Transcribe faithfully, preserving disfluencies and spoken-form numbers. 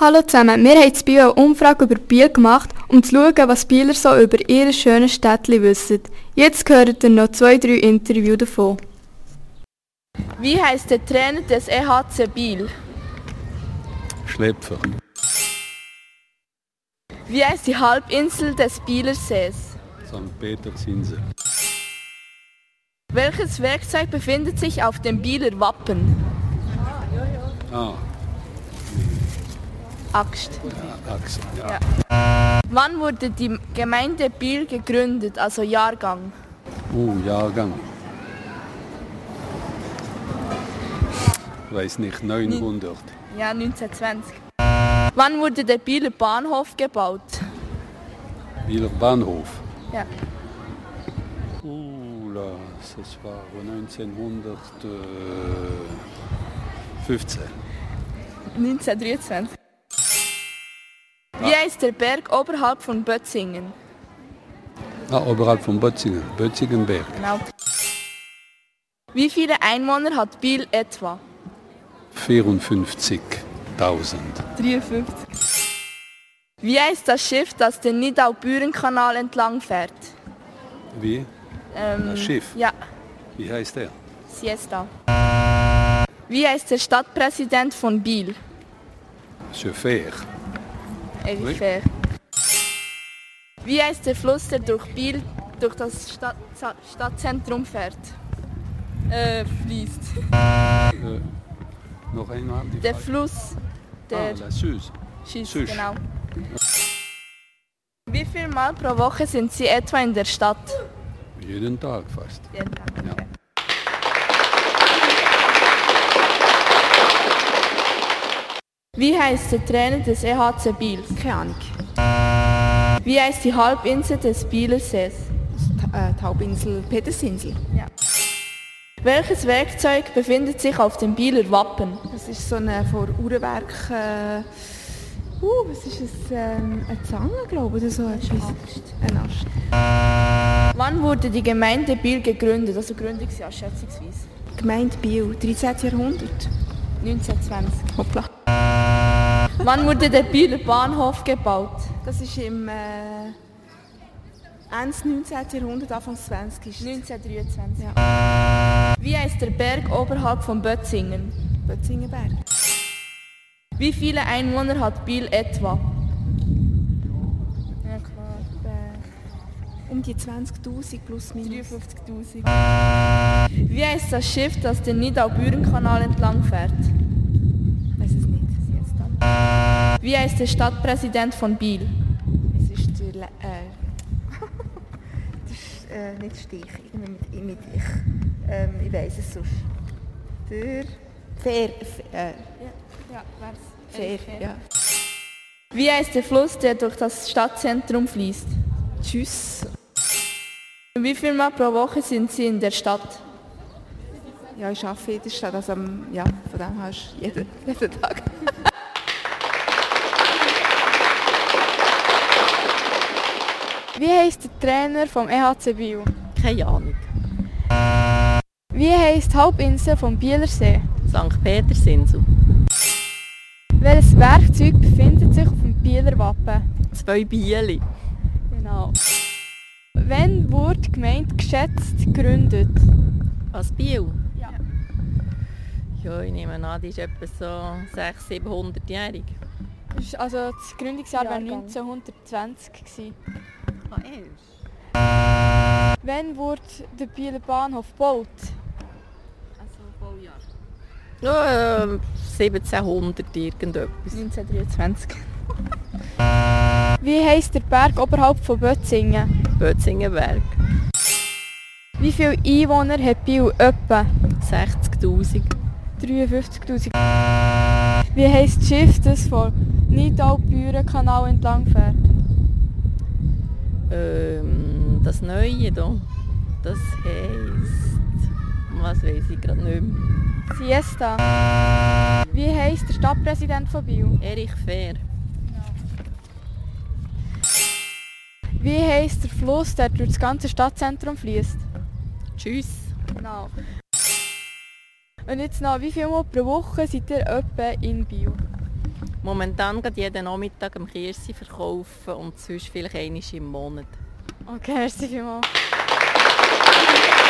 Hallo zusammen, wir haben in Biel eine Umfrage über Biel gemacht, um zu schauen, was Bieler so über ihre schönen Städtchen wissen. Jetzt hört ihr noch zwei, drei Interviews davon. Wie heißt der Trainer des E H C Biel? Schläpfer. Wie heißt die Halbinsel des Bieler Sees? Sankt Petersinsel. Welches Werkzeug befindet sich auf dem Bieler Wappen? Ah, Axt. ja, Axt. Ja. Ja. Wann wurde die Gemeinde Biel gegründet, also Jahrgang? Oh, Jahrgang. Ich weiß nicht, neunhundert. Ja, neunzehnhundertzwanzig. Wann wurde der Bieler Bahnhof gebaut? Bieler Bahnhof. Ja. Oh, das war neunzehnhundertfünfzehn. neunzehnhundertdreiundzwanzig. Wie heißt der Berg oberhalb von Bötzingen? Ah, oberhalb von Bötzingen. Bötzingenberg. Genau. Wie viele Einwohner hat Biel etwa? vierundfünfzigtausend. dreiundfünfzig. Wie heißt das Schiff, das den Nidau-Büren-Kanal entlang fährt? Wie? Ähm, Das Schiff? Ja, Wie heißt der? Siesta. Wie heißt der Stadtpräsident von Biel? Chauffeur. Erich Fehr. Wie heißt der Fluss, der durch Biel, durch das Stadt, Stadtzentrum fährt? Äh, fließt. Äh, noch einmal die Der Frage. Fluss, der Ah, la Suze. schießt, Süß. genau. Wie viel Mal pro Woche sind Sie etwa in der Stadt? Jeden Tag fast. Jeden Tag. Ja. Okay. Wie heißt der Trainer des E H C Biel? Keine Ahnung. Wie heißt die Halbinsel des Bieler Sees? Äh, die Halbinsel Petersinsel. Ja. Welches Werkzeug befindet sich auf dem Bieler Wappen? Das ist so eine vor Uhrenwerk. Äh, uh, was ist es? Ähm, eine Zange, glaube ich, oder so etwas. Ein Ast. Wann wurde die Gemeinde Biel gegründet? Also Gründungsjahr schätzungsweise. Gemeinde Biel, dreizehnten Jahrhundert. neunzehnhundertzwanzig. Hoppla. Wann wurde der Bieler Bahnhof gebaut? Das ist im äh, Ende neunzehnten Jahrhundert, Anfang zwanzigsten ist es. neunzehnhundertdreiundzwanzig. Ja. Wie heißt der Berg oberhalb von Bötzingen? Bötzingenberg. Wie viele Einwohner hat Biel etwa? Ja klar. Äh, um die zwanzigtausend plus minus. dreiundfünfzigtausend. Wie heißt das Schiff, das den Nidau-Büren-Kanal entlang fährt? Weiß es nicht. Wie heißt der Stadtpräsident von Biel? Es ist der Le äh, das ist äh, nicht Stich, irgendwie mit, mit ich. Ähm, ich weiss es sonst. Der Fair. Äh, Ja, Fair, ja. Wie heißt der Fluss, der durch das Stadtzentrum fließt? Tschüss. Wie viel Mal pro Woche sind Sie in der Stadt? Ja, ich arbeite in der Stadt, also ja, von dem her ist jeden, jeden Tag. Wie heisst der Trainer vom E H C Biel? Keine Ahnung. Wie heisst die Halbinsel vom Bieler See? Sankt Petersinsel. Welches Werkzeug befindet sich auf dem Bieler Wappen? Zwei Bieli. Genau. Wann wurde die Gemeinde geschätzt gegründet? Als Biel? Ja. Ja, ich nehme an, die ist etwa so sechshundert, siebenhundertjährig. Das ist also das Gründungsjahr war Jahrgang. neunzehnhundertzwanzig. gewesen. Ah, erst? Wann wurde der Bieler Bahnhof gebaut? Also Baujahr? Ja, äh, siebzehnhundert irgendetwas. neunzehnhundertdreiundzwanzig. Wie heisst der Berg oberhalb von Bötzingen? Bötzingenberg. Wie viele Einwohner hat Biel etwa? sechzigtausend. dreiundfünfzigtausend. Wie heisst das Schiff, das vom Nidau-Büren-Kanal entlang fährt? Ähm, das Neue hier, das heisst... Was weiss ich gerade nicht mehr. Siesta. Wie heisst der Stadtpräsident von Biel? Erich Fehr. Wie heisst der Fluss, der durch das ganze Stadtzentrum fließt? Tschüss. Genau. Und jetzt noch, wie viel Mal pro Woche seid ihr etwa in Biel? Momentan geht jeden Nachmittag am Kirsi verkaufen und sonst vielleicht einmal im Monat. Okay, merci vielmals.